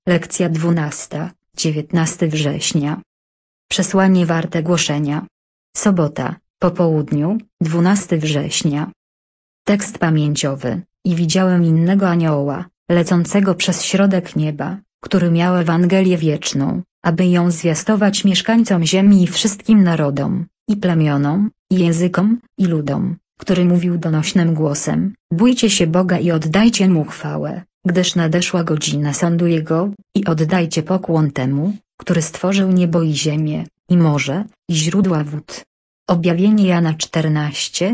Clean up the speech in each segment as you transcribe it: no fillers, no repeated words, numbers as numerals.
Lekcja 12, 19 września. Przesłanie warte głoszenia. Sobota, po południu, 12 września. Tekst pamięciowy. I widziałem innego anioła, lecącego przez środek nieba, który miał Ewangelię wieczną, aby ją zwiastować mieszkańcom ziemi i wszystkim narodom, i plemionom, i językom, i ludom, który mówił donośnym głosem: bójcie się Boga i oddajcie Mu chwałę, gdyż nadeszła godzina sądu Jego, i oddajcie pokłon temu, który stworzył niebo i ziemię, i morze, i źródła wód. Objawienie Jana 14,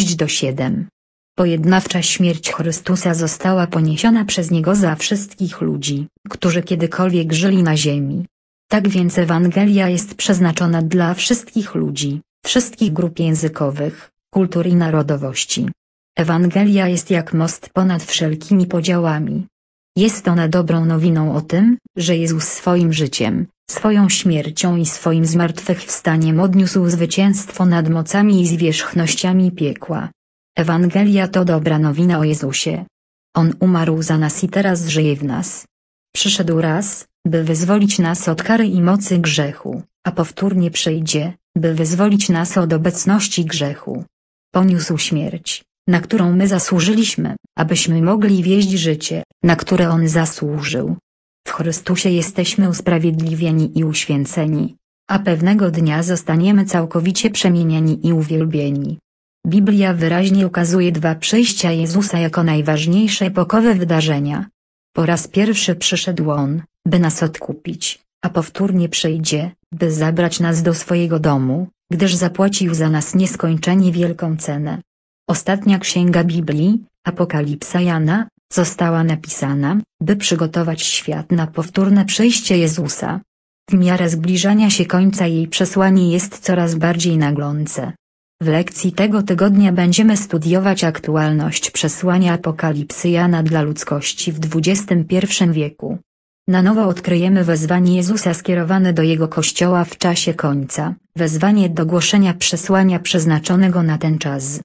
6-7. Pojednawcza śmierć Chrystusa została poniesiona przez Niego za wszystkich ludzi, którzy kiedykolwiek żyli na ziemi. Tak więc Ewangelia jest przeznaczona dla wszystkich ludzi, wszystkich grup językowych, kultur i narodowości. Ewangelia jest jak most ponad wszelkimi podziałami. Jest ona dobrą nowiną o tym, że Jezus swoim życiem, swoją śmiercią i swoim zmartwychwstaniem odniósł zwycięstwo nad mocami i zwierzchnościami piekła. Ewangelia to dobra nowina o Jezusie. On umarł za nas i teraz żyje w nas. Przyszedł raz, by wyzwolić nas od kary i mocy grzechu, a powtórnie przyjdzie, by wyzwolić nas od obecności grzechu. Poniósł śmierć, na którą my zasłużyliśmy, abyśmy mogli wieść życie, na które On zasłużył. W Chrystusie jesteśmy usprawiedliwieni i uświęceni, a pewnego dnia zostaniemy całkowicie przemienieni i uwielbieni. Biblia wyraźnie ukazuje dwa przyjścia Jezusa jako najważniejsze epokowe wydarzenia. Po raz pierwszy przyszedł On, by nas odkupić, a powtórnie przyjdzie, by zabrać nas do swojego domu, gdyż zapłacił za nas nieskończenie wielką cenę. Ostatnia księga Biblii, Apokalipsa Jana, została napisana, by przygotować świat na powtórne przyjście Jezusa. W miarę zbliżania się końca jej przesłanie jest coraz bardziej naglące. W lekcji tego tygodnia będziemy studiować aktualność przesłania Apokalipsy Jana dla ludzkości w XXI wieku. Na nowo odkryjemy wezwanie Jezusa skierowane do Jego Kościoła w czasie końca, wezwanie do głoszenia przesłania przeznaczonego na ten czas.